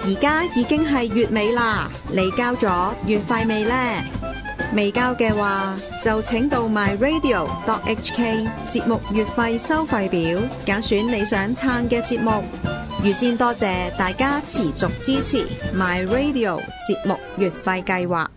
而家已經係月尾啦，你交咗月費未呢？未交嘅話，就請到 myradio.hk 節目月費收費表，揀選你想撐嘅節目。預先多謝大家持續支持 myradio 節目月費計劃。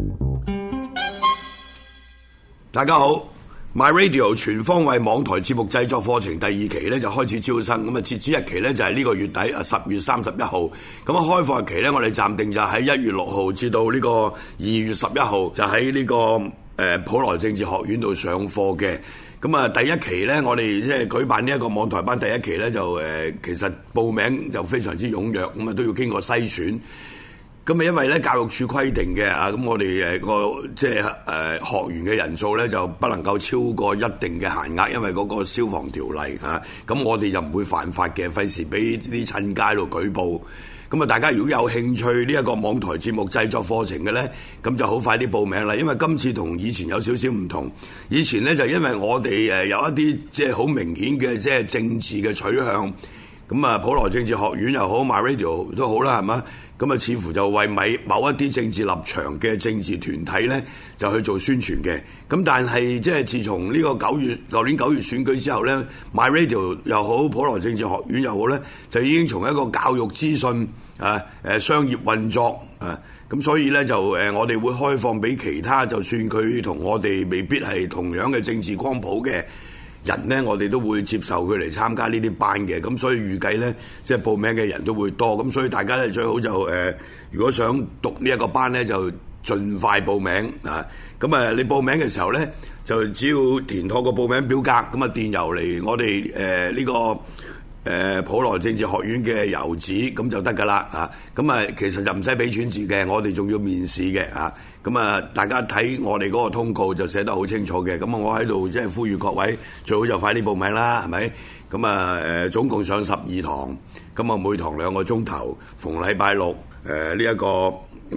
大家好。MyRadio 全方位網台節目製作課程第2期咧就開始招生，咁啊截止日期咧就係呢個月底10月31號，咁啊開課日期咧我哋暫定就喺1月6號至到呢個2月11號，就喺呢個普羅政治學院度上課嘅。咁啊第一期咧我哋即係舉辦呢一個網台班第一期咧就其實報名就非常之踴躍，咁啊都要經過篩選。咁啊，因為咧教育署規定嘅啊，咁我哋個即係學員嘅人數咧就不能夠超過一定嘅限額，因為嗰個消防條例啊，咁我哋就唔會犯法嘅，費事俾啲親街度舉報。咁啊，大家如果有興趣呢一個網台節目製作課程嘅咧，咁就好快啲報名啦。因為今次同以前有少少唔同，以前咧就因為我哋有一啲即係好明顯嘅即係政治嘅取向，咁啊普羅政治學院又好 MyRadio 都好啦，係嘛？咁啊，似乎就為某一啲政治立場嘅政治團體咧，就去做宣傳嘅。咁但係即係自從呢個舊年9月選舉之後咧 ，MyRadio 又好，普羅政治學院又好咧，就已經從一個教育資訊商業運作咁所以咧就我哋會開放俾其他，就算佢同我哋未必係同樣嘅政治光譜嘅人呢，我哋都會接受佢嚟參加呢啲班嘅，咁所以預計呢，即係報名嘅人都會多，咁所以大家咧最好就如果想讀呢一個班呢，就盡快報名啊！咁你報名嘅時候呢，就只要填妥個報名表格，咁啊電郵嚟我哋呢個普羅政治學院嘅郵址，咁就得㗎啦啊！咁啊其實就唔使俾錢字嘅，我哋仲要面試嘅啊！咁啊，大家睇我哋嗰個通告就寫得好清楚嘅。咁啊，我喺度即係呼籲各位，最好就快啲報名啦，係咪？咁啊，總共上12堂，咁啊每堂2個鐘頭，逢禮拜六呢一個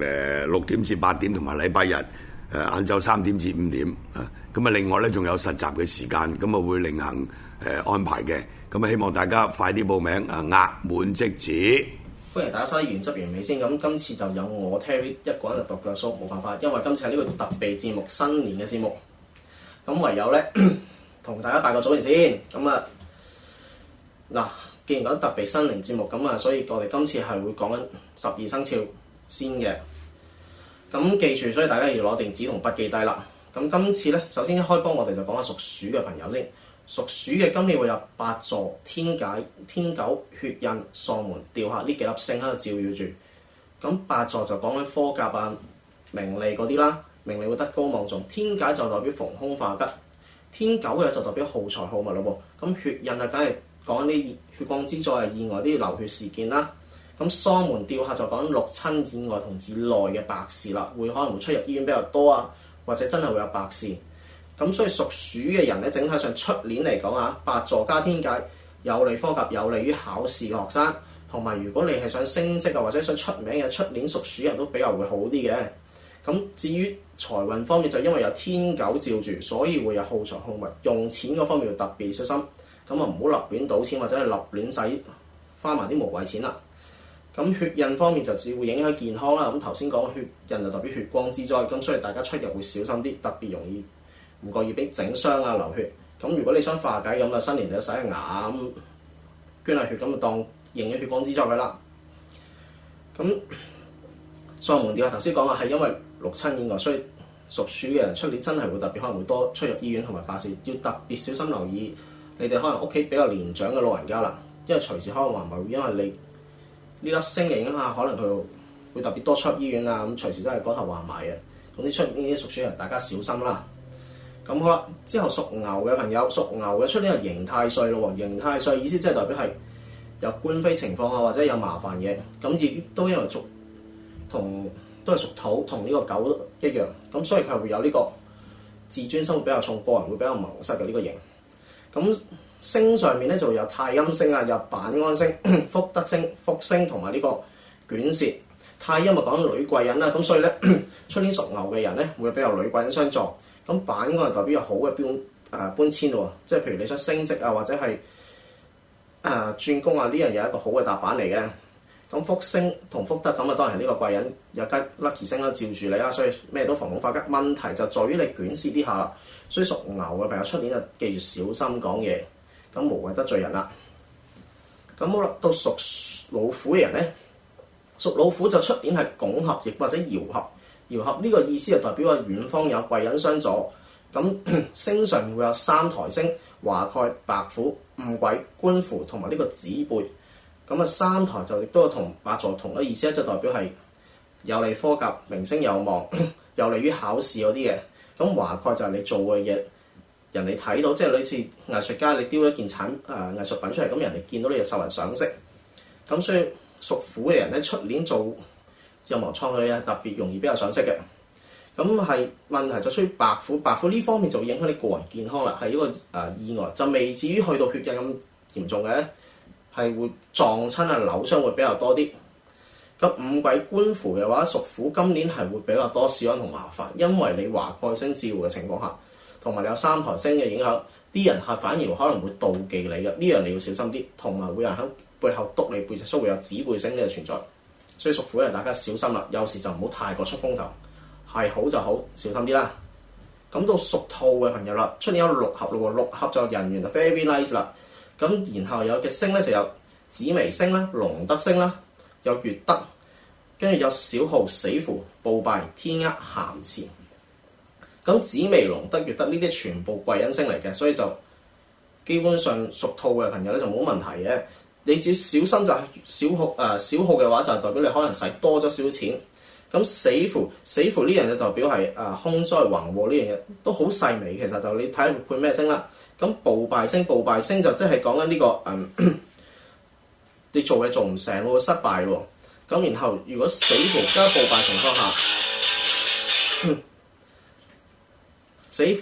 6點至8點，同埋禮拜日晏晝3點至5點啊。咁啊，另外咧仲有實習嘅時間，咁啊會另行安排嘅。咁啊，希望大家快啲報名啊，額滿即止。 歡迎大家收睇原汁原味先。咁今次就有我 Terry 一個人就獨腳蘇，冇辦法，因為今次係呢個特別節目，新年嘅節目。咁唯有咧同大家拜個早年先。咁啊嗱，既然講特別新年節目，咁啊，所以我哋今次係會講緊12生肖先嘅。咁記住，所以大家要攞定紙同筆記低啦。咁今次咧，首先一開波我哋就講下屬鼠嘅朋友先。屬鼠嘅今年會有8座天解、天狗、血印、喪門、吊客呢幾粒星喺度照耀住。咁8座就講緊科甲啊、名利嗰啲啦，名利會德高望重。天解就代表逢凶化吉，天狗嘅就代表耗財耗物咯喎。咁血印啊，梗係講緊啲血光之災啊、意外啲流血事件啦。咁喪門吊客就講緊六親意外同以內嘅白事啦，可能會出入醫院比較多啊，或者真係會有白事。咁所以屬鼠嘅人咧，整體上出年嚟講啊，8座加天解有利科甲，有利於考試嘅學生，同埋如果你係想升職啊或者想出名嘅，出年屬鼠人都比較會好啲嘅。咁至於財運方面，就因為有天狗照住，所以會有耗財耗物，用錢嗰方面要特別小心。咁啊唔好立亂賭錢或者係立亂使花埋啲無謂錢啦。咁血印方面就只會影響健康啦。咁頭先講血印就代表血光之災，咁所以大家出入會小心啲，特別容易唔覺意俾整傷啊流血。咁如果你想化解咁啊，新年就洗下牙咁捐下血，咁就當認咗血光之災佢啦。咁喪門吊客頭先講啊，係因為六親意外，所以屬鼠嘅人出年真係會特別可能會多出入醫院同埋白事，要特別小心留意。你哋可能屋企比較年長嘅老人家啦，因為隨時可能話唔係，因為你呢粒星嘅影響下，可能佢會特別多出入醫院啊，咁隨時都係嗰頭話埋嘅。總之出呢啲屬鼠人，大家小心啦。咁好啦，之後屬牛嘅朋友，屬牛嘅出年係刑太歲咯喎，刑太歲意思即係代表係有官非情況啊，或者有麻煩嘢。咁亦都因為都係屬土，同呢個狗一樣，咁所以佢會有呢個自尊心會比較重，個人會比較矇塞嘅呢個刑。咁星上面咧就會有太陰星啊，有板安星、福德星、福星同埋呢個卷舌。太陰咪講女貴人啦，咁所以咧出年屬牛嘅人咧會比較女貴人相助。咁板安係代表有好嘅搬遷喎，即係譬如你想升職啊，或者係轉工啊，呢樣嘢係一個好嘅踏板嚟嘅。 咁福星同福德咁啊，當然呢個貴人有吉 lucky 星啦，照住你啦，所以咩都逢凶化吉。問題就在於你卷舌啲下啦，所以屬牛嘅朋友出年就記住小心講嘢，咁無謂得罪人啦。咁好啦，到屬老虎嘅人咧，屬老虎就出年係拱合，亦或者爻合。爻合呢個意思就代表話遠方有貴人相助。咁星上面會有三台星、華蓋、白虎、五鬼、官符同埋呢個子背。咁啊，三台就亦都有同八座同嘅意思咧，就代表係有利科甲、名聲有望，有利於考試嗰啲嘅。咁華蓋就係你做嘅嘢，人哋睇到，即係類似藝術家你雕一件藝術品出嚟，咁人哋見到你就受人賞識。咁所以屬虎嘅人咧，出年做任何創意嘅特別容易比較賞識嘅。咁係問題就出於白虎，白虎呢方面就會影響你個人健康啦，係一個意外，就未至於去到血印咁嚴重嘅。係會撞親啊、扭傷會比較多啲。咁五鬼官符嘅話，屬虎今年係會比較多事安同麻煩，因為你華蓋星照嘅情況下，同埋你有三台星嘅影響，啲人係反而可能會妒忌你嘅，呢樣你要小心啲。同埋會有人喺背後督你背脊，所以會有子背星呢個存在。所以屬虎嘅人大家小心啦，有時就唔好太過出風頭，係好就好，小心啲啦。咁到屬兔嘅朋友啦，出年有六合咯喎，六合就人緣就 very nice 啦。咁然後有嘅星咧就有紫微星啦、龍德星啦，有月德，跟住有小耗、死符、暴敗、天厄、咸池。咁紫微、龍德、月德呢啲全部貴人星嚟嘅，所以就基本上屬兔嘅朋友咧就冇問題嘅。你只小心就係小耗嘅話，就係代表你可能使多咗少少錢。咁死符呢樣嘢代表係空災橫禍呢樣嘢都好細微，其實就你睇下配咩星啦。咁暴敗星就即係講緊呢個你做嘢做唔成喎，失敗喎。咁然後如果死符加暴敗情況下，死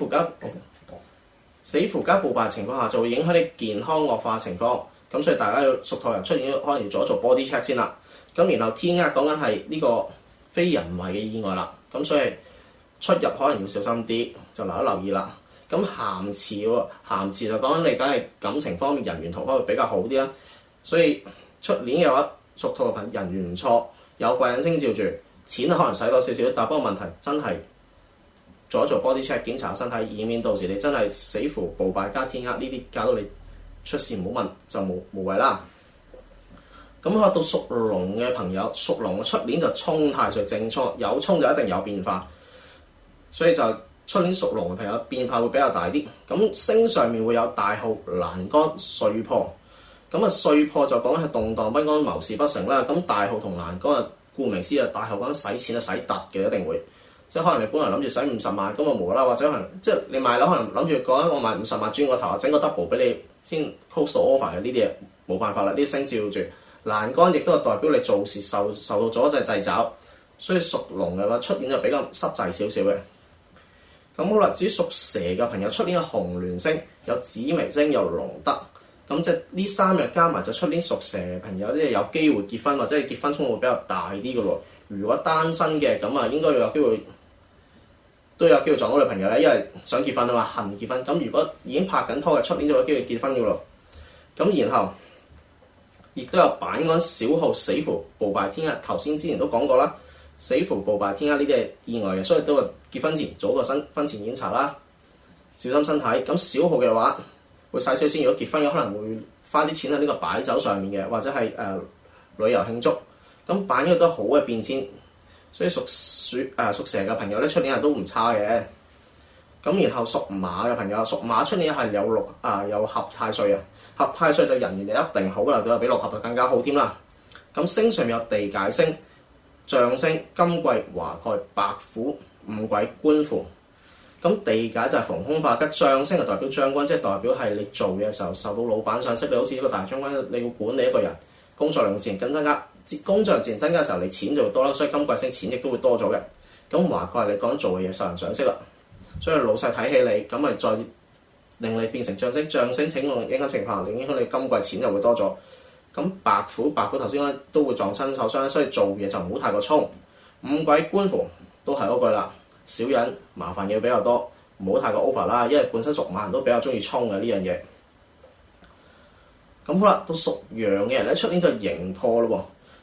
符加暴敗情況下就會影響你健康惡化情況。咁所以大家要屬兔人出現可能要做一做 body check 先啦。咁然後天厄講緊係呢個非人為嘅意外啦。咁所以出入可能要小心啲，就留意啦。咁咸池喎，咸池就講緊你梗係感情方面人緣桃花會比較好啲啦。所以出年嘅話，屬兔嘅朋友人緣唔錯，有貴人星照住，錢可能使多少少，但不過問題真係做一做 body check 檢查身體，以免到時你真係死符暴敗加天厄呢啲搞到你出事唔好問就無謂啦。咁到屬龍嘅朋友，屬龍出年就沖太歲正沖，有沖就一定有變化，所以就出年屬龍嘅朋友變化會比較大啲。咁星上面會有大耗、欄杆、歲破。咁歲破就講係動盪不安、謀事不成啦。咁大耗同欄杆啊，顧名思義，大耗講使錢啊，使突嘅一定會，即係可能你本來諗住使50萬，咁啊無啦啦，或者可能即係你買樓可能諗住講我買50萬轉個頭，整個 double 俾你先 close offer 嘅，呢啲嘢冇辦法啦，呢啲星照住。欄杆亦都係代表你做事受到咗就掣肘，所以屬龍嘅話出年就比較濕滯少少嘅。咁好啦，至於屬蛇嘅朋友，出年有紅鸞星、有紫微星、有龍德，咁即係呢三日加埋就出年屬蛇嘅朋友，即係有機會結婚或者係結婚衝會比較大啲嘅喎。如果單身嘅咁啊，應該有機會都有機會撞到女朋友咧，因為想結婚啊嘛，恨結婚。咁如果已經拍緊拖嘅，出年就有機會結婚嘅咯。咁然後亦都有板安、小耗、死符、暴敗天厄。頭先之前都講過啦，死符、暴敗天厄呢啲係意外嘅，所以都係結婚前做個婚前檢查啦，小心身體。咁小耗嘅話會使少錢，如果結婚嘅可能會花啲錢喺呢個擺酒上面嘅，或者係旅遊慶祝。咁板安都好嘅變遷，所以屬蛇嘅朋友咧出年係都唔差嘅。咁然後屬馬嘅朋友，屬馬出年係有合太歲啊。合太歲就人緣就一定好啦，就比六合就更加好添啦。咁星上面有地解星、象星、金貴、華蓋、白虎、五鬼、官符。咁地解就係逢凶化吉，象星就代表將軍，即係代表係你做嘢嘅時候受到老闆賞識，你好似一個大將軍，你要管理一個人，工作量自然更增加。工作量自然增加嘅時候，你錢就會多啦，所以金貴星錢亦都會多咗嘅。咁華蓋係你講做嘅嘢受人賞識啦，所以老細睇起你，咁咪再令你變成象星，象星請用影響情況，令影響你金貴錢就會多咗。咁白虎頭先講都會撞親受傷，所以做嘢就唔好太過衝。五鬼官符都係嗰句啦，小人麻煩嘢比較多，唔好太過 over 啦，因為本身屬馬人都比較中意衝嘅呢樣嘢。咁好啦，到屬羊嘅人咧，出年就刑破咯喎。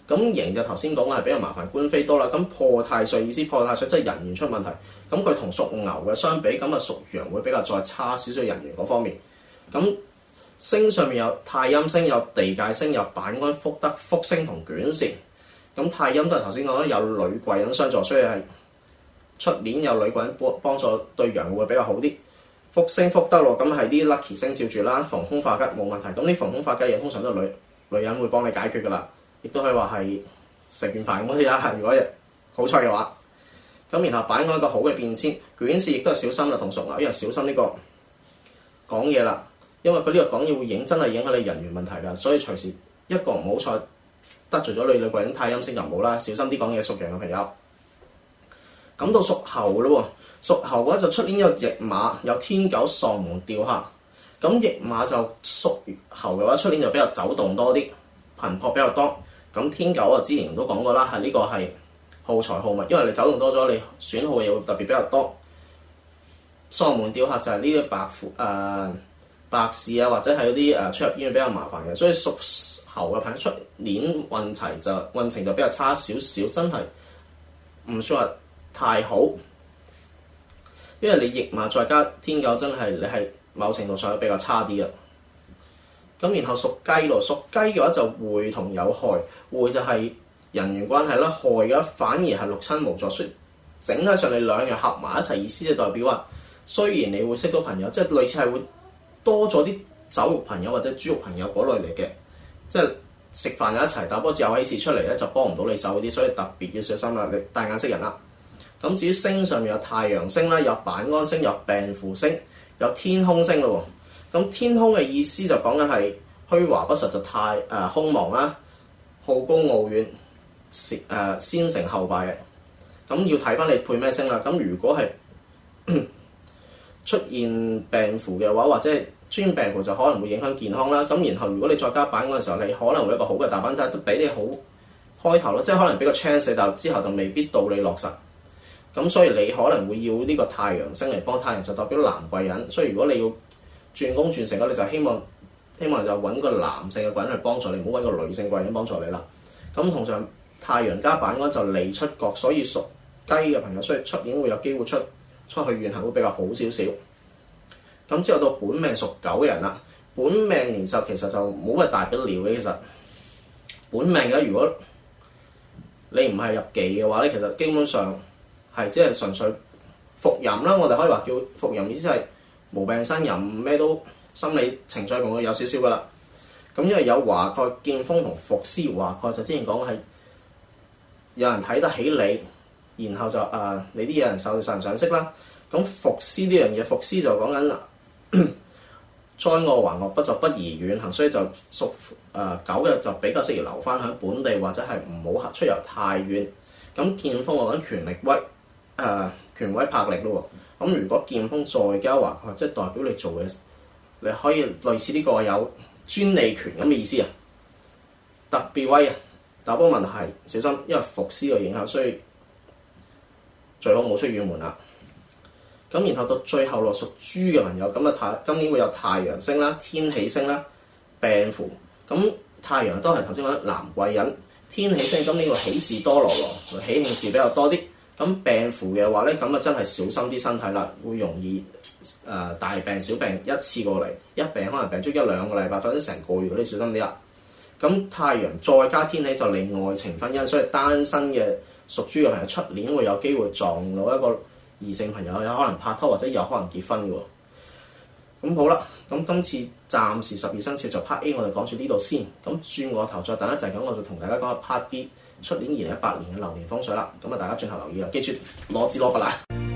咁刑就頭先講嘅係比較麻煩，官非多啦。咁破太歲意思破太歲即係人緣出問題。咁佢同屬牛嘅相比，咁啊屬羊會比較再差少少人緣嗰方面。咁星上面有太陰星、有地界星、有板安、福德、福星同卷舌。咁太陰都係頭先講有女貴人相助，所以係出年有女貴人幫助對羊會比較好啲。福星福德咯，咁係啲 lucky 星照住啦，逢凶化吉冇問題。咁呢逢凶化吉嘢通常都係女人會幫你解決噶啦。亦都可以話係食完飯咁啲啦，如果好彩嘅話。咁然後擺安一個好嘅變遷，卷舌亦都係小心啦，同屬牛，因為小心呢個講嘢啦，因為佢呢個講嘢會真係影響你人緣問題㗎，所以隨時一個唔好彩得罪咗女貴人太陰星就唔好啦，小心啲講嘢屬羊嘅朋友。咁到屬猴咯喎，屬猴嘅話就出年有驛馬，有天狗喪門吊客。咁驛馬就屬猴嘅話，出年就比較走動多啲，頻撲比較多。咁天狗啊，之前都講過啦，係呢個係耗財耗物，因為你走動多咗，你損耗嘅嘢會特別比較多。喪門吊客就係呢啲白事啊，或者係嗰啲出入醫院比較麻煩嘅，所以屬猴嘅朋友出年運程就比較差少少，真係唔算話太好。因為你驛馬再加天狗，真係你係某程度上比較差啲嘅。咁然後屬雞咯，屬雞嘅話就會同有害，會就係人緣關係啦，害嘅話反而係六親無助，所以整體上你兩樣合埋一齊，意思就代表話，雖然你會識到朋友，即係類似係會多咗啲酒肉朋友或者豬肉朋友嗰類嚟嘅，即係食飯有一齊，但不過有起事出嚟咧就幫唔到你手嗰啲，所以特別要小心啦，你帶眼識人啦。咁至於星上面有太陽星啦，有板安星，有病符星，有天空星咯喎。咁天空嘅意思就講緊係虛華不實，就太兇忙啦，好高傲遠，先成後敗嘅。咁要睇翻你配咩星啦。咁如果係出現病符嘅話，或者係出現病符就可能會影響健康啦。咁然後如果你再加板嗰陣時候，你可能會有一個好嘅大班梯，都俾你好開頭咯，即係可能俾個 chance，但之後就未必到你落實。咁所以你可能會要呢個太陽星嚟幫，太陽就代表男貴人，所以如果你要轉工轉成，你就希望就揾個男性嘅貴人去幫助你，唔好揾個女性貴人幫助你啦。咁同上太陽加板安就利出國，所以屬雞嘅朋友，所以出年會有機會出去遠行會比較好少少。咁之後到本命屬狗嘅人啦，本命年壽其實就冇乜大不了嘅。其實本命嘅如果你唔係入忌嘅話咧，其實基本上係即係純粹伏吟啦。我哋可以話叫伏吟，意思係無病呻吟，咩都心理情緒共會有少少噶啦。咁因為有華蓋、劍鋒同伏屍，華蓋就之前講係有人睇得起你，然後就你啲有人受上賞識啦。咁伏屍呢樣嘢，伏屍就講緊災禍還惡不就不宜遠行，所以就屬狗嘅就比較適宜留翻喺本地，或者係唔好出遊太遠。咁劍鋒我講權力權威魄力咯喎。咁如果劍鋒再加華蓋，即係代表你做嘅，你可以類似呢個有專利權咁嘅意思啊，特別威啊！但不過問題係小心，因為伏屍嘅影響，所以最好冇出遠門啦。咁然後到最後落屬豬嘅朋友，咁今年會有太陽星啦、天喜星啦、病符。咁太陽都係頭先講男貴人，天喜星今年會喜事多羅羅，喜慶事比較多啲。咁病符嘅話咧，咁啊真係小心啲身體啦，會容易大病小病一次過嚟，一病可能病足一兩個禮拜，或者成個月嗰啲小心啲啦。咁太陽再加天喜就嚟愛情婚姻，所以單身嘅屬豬嘅朋友出年會有機會撞到一個異性朋友，有可能拍拖或者有可能結婚嘅喎。咁好啦，咁今次暫時12生肖就 Part A 我哋講住呢度先。咁轉個頭再等一陣，咁我就同大家講下 Part B 出年2018年嘅流年風水啦。咁啊，大家轉頭留意啦，記住攞紙攞筆啦。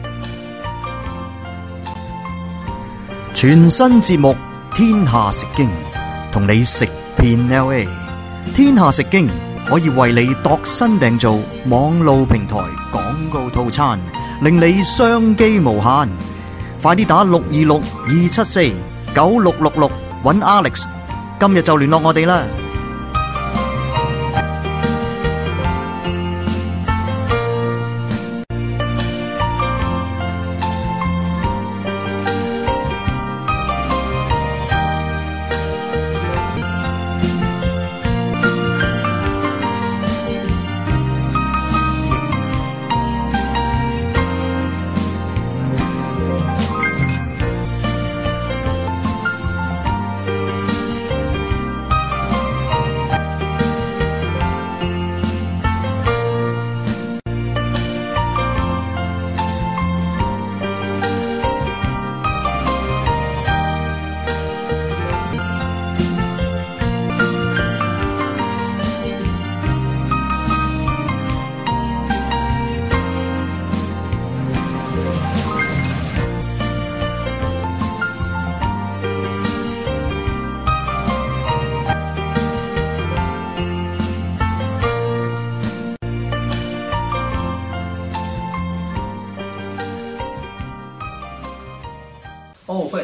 全新節目《天下食經》，同你食遍 LA。天下食經可以為你度身訂造網路平台廣告套餐，令你商機無限。快啲打626-274-9666搵 Alex， 今日就聯絡我哋啦。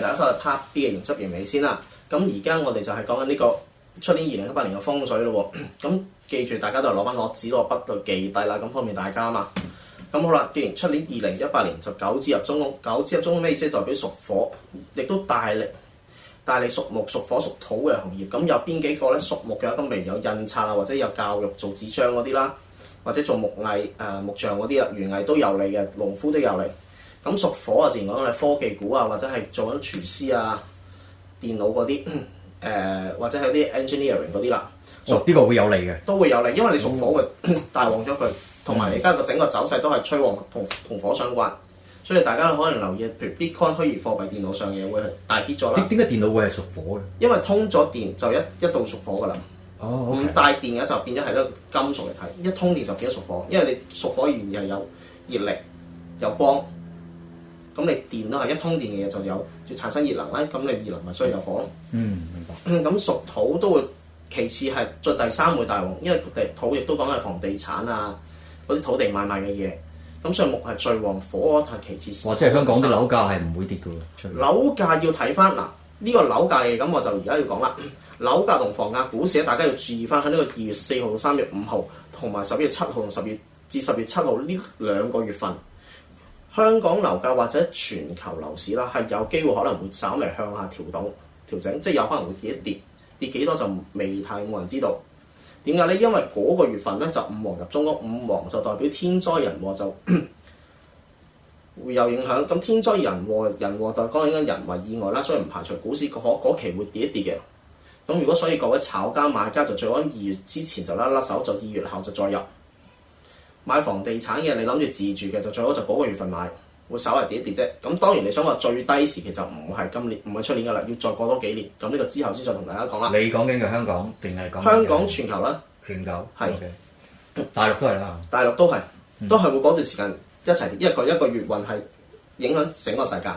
大家收睇 Part B 嘅原汁原味先啦。咁而家我哋就係講緊呢個出年2018年嘅風水咯喎。咁記住大家都係攞紙攞筆度記低啦，咁方便大家啊嘛。咁好啦，既然出年2018年就九紫入中宮，九紫入中宮咩意思？代表屬火，亦都大力屬木、屬火、屬土嘅行業。咁有邊幾個咧？屬木嘅咁咪有印刷啊，或者有教育做紙張嗰啲啦，或者做木藝木匠嗰啲啊，園藝都有利嘅，農夫都有利。咁屬火啊，自然講係科技股啊，或者係做緊廚師啊、電腦嗰啲或者係啲 engineering 嗰啲啦。 呢個會有利嘅， 都會有利，因為你屬火會大旺咗佢，同埋而家個整個走勢都係趨旺同火相關，所以大家可能留意，譬如 Bitcoin 虛擬貨幣電腦上嘅會係大 hit 咗啦。 點解電腦會係屬火嘅？ 因為通咗電就一度屬火㗎啦。 哦， 唔帶電嘅就變咗係一個金屬嚟睇，一通電就變咗屬火，因為你屬火原意係有熱力、有光，咁你電都係一通電嘅嘢就要產生熱能啦，咁你熱能咪所以有火咯。 明白。 咁屬土都會。其次係再第三會大旺，因為土亦都講係房地產啊，嗰啲土地買賣嘅嘢，咁所以木係最旺，火係其次。 即係香港啲樓價係唔會跌嘅喎。 樓價要睇翻嗱，呢個樓價嘅咁我就而家要講啦。樓價同房價、股市咧，大家要注意翻喺呢個2月4號到3月5號，同埋11月7號同10月至10月7號呢2個月份，香港樓價或者全球樓市啦，係有機會可能會稍微向下調整，即係有可能會跌一跌。跌幾多就冇人知道。點解咧？因為嗰個月份咧就五黃入中宮，五黃就代表天災人禍就會有影響。咁天災人禍就講緊人為意外啦，所以唔排除股市嗰期會跌一跌嘅。咁如果所以各位炒家買家就最好2月之前就甩手，就2月後就再入。買房地產嘅你諗住自住嘅就最好就嗰個月份買。會稍為跌一跌啫，咁當然你想話最低時期就唔係今年，唔係出年㗎啦，要再過多幾年，咁呢個之後先再同大家講啦。 你講緊嘅香港定係講香港全球啦？全球係， 大陸都係啦。 大陸都係會嗰段時間一齊跌，一個月運係影響整個世界。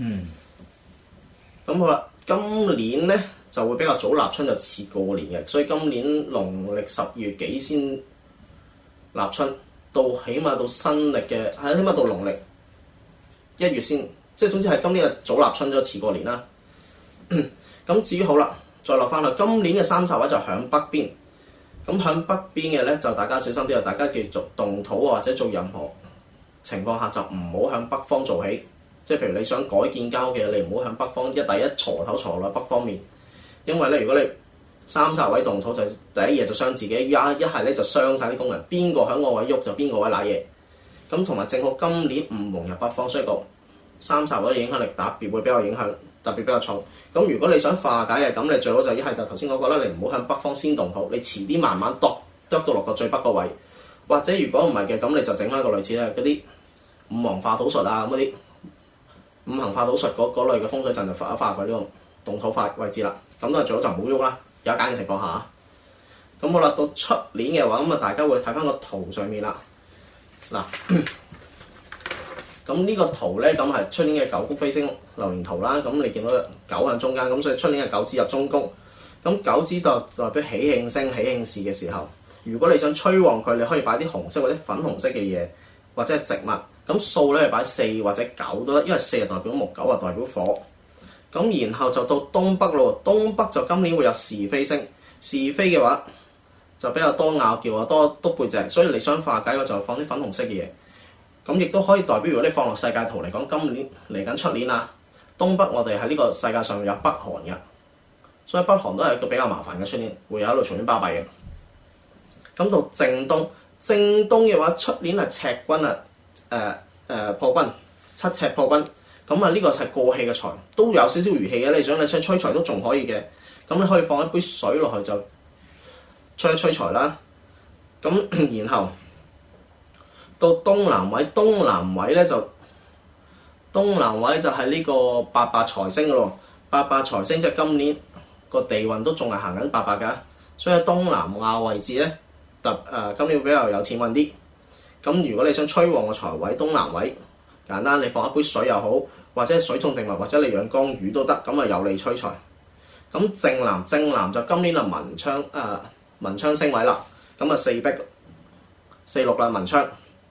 咁好啦，今年咧就會比較早立春，就遲過年嘅，所以今年農曆12月幾先立春，起碼到新歷嘅，起碼到農曆1月先，即係總之係今年嘅早立春咗，遲過年啦。咁至於好啦，再落翻去今年嘅三煞位就響北邊。咁響北邊嘅咧，就大家小心啲啊！大家繼續動土或者做任何情況下就唔好向北方做起。即係譬如你想改建間屋嘅，你唔好向北方，第一鋤頭鋤落北方面。因為咧，如果你三煞位動土，就第一嘢就傷自己，一係咧就傷晒啲工人。邊個響我位喐就邊個位瀨嘢。咁同埋正好今年五黃入北方，所以個三煞位嘅影響力特別比較重。咁如果你想化解嘅，咁你最好就一係就頭先嗰個啦，你唔好向北方先動土，你遲啲慢慢剁到落個最北個位。或者如果唔係嘅，咁你就整翻個類似咧嗰啲五黃化土術啊，咁嗰啲五行化土術嗰類嘅風水陣就化佢呢個動土法位置啦。咁都係最好就唔好喐啦，有一揀嘅情況下。咁好啦，到出年嘅話，咁啊大家會睇翻個圖上面啦。嗱，咁呢個圖咧，咁係出年嘅九宮飛星流年圖啦。咁你見到九喺中間，咁所以出年嘅九紫入中宮。咁九紫代表喜慶星、喜慶事嘅時候，如果你想催旺佢，你可以擺啲紅色或者粉紅色嘅嘢，或者係植物。咁數咧，擺4或者9都得，因為4係代表木，9係代表火。咁然後就到東北咯，東北就今年會有是非星，是非嘅話就比較多拗撬啊，多篤背脊，所以你想化解嘅就放啲粉紅色嘅嘢。咁亦都可以代表，如果你放落世界圖嚟講，今年嚟緊出年啊，東北我哋喺呢個世界上有北韓嘅，所以北韓都係一個比較麻煩嘅出年，會有喺度隨便巴閉嘅。咁到正東嘅話，出年係赤軍啊，破軍7赤破軍。咁啊，呢個係過氣嘅財，都有少少餘氣嘅。你想催財都仲可以嘅。咁你可以放一杯水落去就催一催財啦。咁然後到東南位，東南位就係呢個八白財星嘅咯。八白財星即係今年個地運都仲係行緊八白㗎，所以喺東南亞位置咧，今年會比較有錢運啲。咁如果你想催旺個財位，東南位簡單，你放一杯水又好，或者水種植物，或者你養缸魚都得，咁啊有利催財。咁正南就今年啊文昌星位啦，咁啊4碧4綠啦文昌。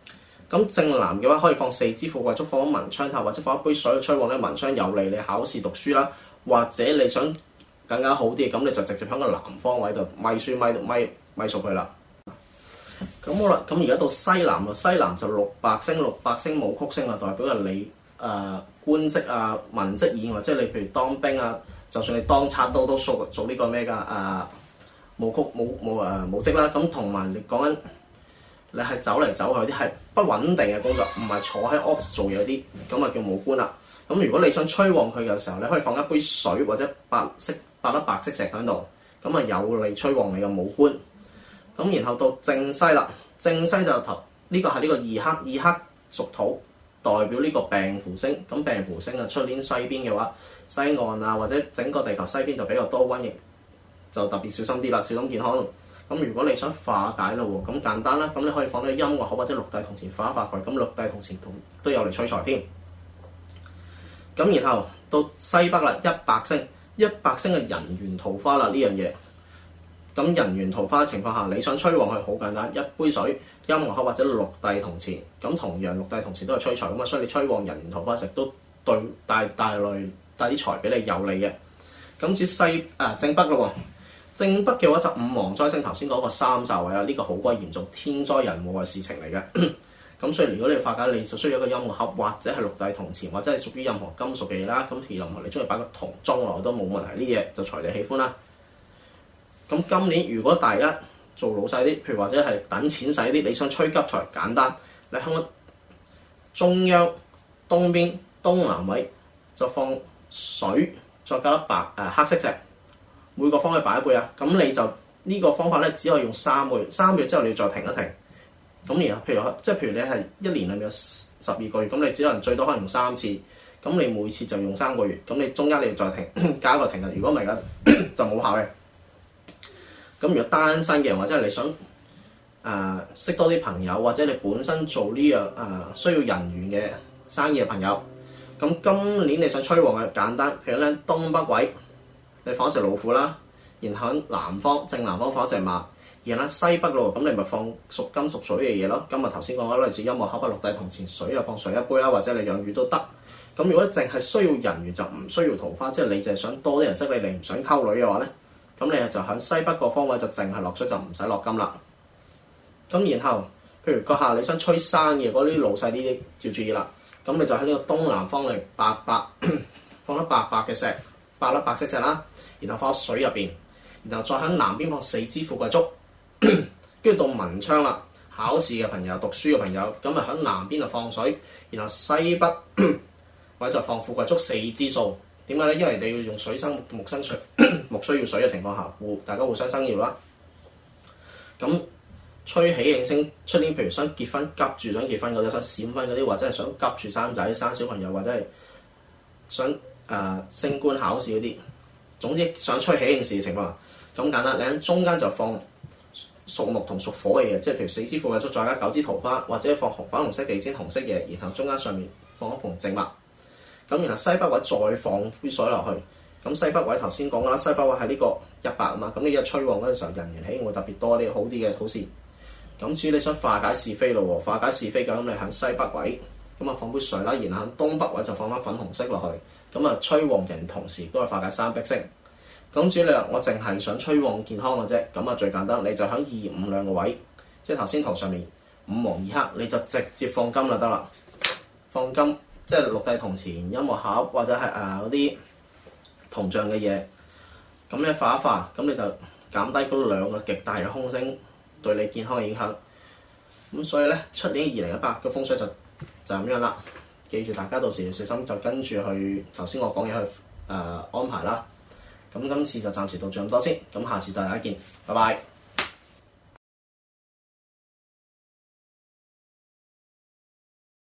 咁正南嘅話可以放4支富貴竹，放文昌塔或者放一杯水去催旺咧，文昌有利你考試讀書啦。或者你想更加好啲，咁你就直接喺個南方位度咪書咪熟佢啦。咁好啦，咁而家到西南啦，西南就六白星武曲星啊，代表係你官職啊、文職以外，即係你譬如當兵啊，就算你當賊都屬呢個咩㗎武職啦。咁同埋你講緊你係走嚟走去啲係不穩定嘅工作，唔係坐喺 office 做嘢啲，咁啊叫武官啦。咁如果你想催旺佢嘅時候，你可以放一杯水或者8粒白色石喺度，咁啊有利催旺你嘅武官。咁然後到正西啦，正西就頭呢個係呢個二黑屬土，代表呢個病符星。咁病符星啊，出年西邊嘅話，西岸啊或者整個地球西邊就比較多瘟疫，就特別小心啲啦，小心健康。咁如果你想化解咯喎，咁簡單啦，咁你可以放啲陰岳口或者六帝銅錢化一化佢，咁六帝銅錢都有嚟催財添。咁然後到西北啦，一白星嘅人緣桃花啦呢樣嘢。咁人緣桃花嘅情況下，你想催旺佢好簡單，一杯水、陰岳口或者六帝銅錢。咁同樣六帝銅錢都係催財咁啊，所以你催旺人緣桃花時都對帶啲財俾你有利嘅。咁至正北咯喎，正北嘅話就五黃災星，頭先講個三煞位啦，呢個好鬼嚴重，天災人禍嘅事情嚟嘅。咁所以如果你要化解，你就需要一個陰岳盒或者係六帝銅錢，或者係屬於任何金屬嘅嘢啦。咁任何你中意擺個銅裝落都冇問題，呢嘢就隨你喜歡啦。咁今年如果大家做老細啲，譬如或者係等錢使啲，你想催急財，簡單，你喺個中央東邊東南位就放水，再加粒黑色石，每個方位擺一杯啊。咁你就呢個方法咧，只可以用3個月，3個月之後你要再停一停。咁然後譬如你係一年裏面有12個月，咁你只能最多可能用3次，咁你每次就用3個月，咁你中間你要再停加一個停日，如果唔係就冇效嘅。咁如果單身嘅人或者係你想識多啲朋友，或者你本身做呢樣需要人緣嘅生意嘅朋友，咁今年你想催旺嘅簡單，譬如咧東北位你放一隻老虎啦，然後喺正南方放一隻馬。然後西北咯，咁你咪放屬金屬水嘅嘢咯。今日頭先講嘅類似陰岳口、六帝銅錢，水又放水一杯啦，或者你養魚都得。咁如果淨係需要人緣就唔需要桃花，即係你淨係想多啲人識你，你唔想溝女嘅話咧，咁你就喺西北個方位就淨係落水就唔使落金啦。咁然後譬如閣下你想催生意嗰啲老細呢啲要注意啦。咁你就喺呢個東南方嚟放粒白嘅石，8粒白色石啦，然後放喺水入邊，然後再喺南邊放4支富貴竹。跟住到文昌啦，考試嘅朋友、讀書嘅朋友，咁啊喺南邊就放水，然後西北或者就放富貴竹4支數。點解咧？因為你要用水生木生水，木需要水嘅情況下，大家互相生要啦。咁催喜慶星，出年譬如想結婚急住想結婚嗰啲，想閃婚嗰啲，或者係想急住生仔、生小朋友，或者係想升官考試嗰啲，總之想催喜慶事嘅情況下，咁簡單，你喺中間就放屬木同屬火嘅嘢，即係譬如4支富貴竹再加9支桃花，或者放粉紅色地氈紅色嘢，然後中間上面放一盆植物，咁然後西北位再放杯水落去。咁西北位頭先講啦，西北位係呢個1白啊嘛，咁呢一催旺嗰陣時候，人緣喜會特別多啲好啲嘅好事。咁至於你想化解是非咯喎，化解是非嘅咁你喺西北位咁啊放杯水啦，然後喺東北位就放翻粉紅色落去，咁啊催旺人同時都係化解三碧星。咁至於你話我淨係想催旺健康嘅啫，咁啊最簡單，你就喺2、5兩個位，即係頭先圖上面5黃2黑，你就直接放金就得啦。放金即係六帝銅錢、陰岳盒或者係嗰啲銅像嘅嘢，咁你化一化，咁你就減低嗰2個極大嘅凶星對你健康嘅影響。咁所以咧，出年2018嘅風水就咁樣啦。記住大家到時要小心，就跟住去頭先我講嘢去安排啦。咁今次就暫時到這咁多先，咁下次再大家見，拜拜。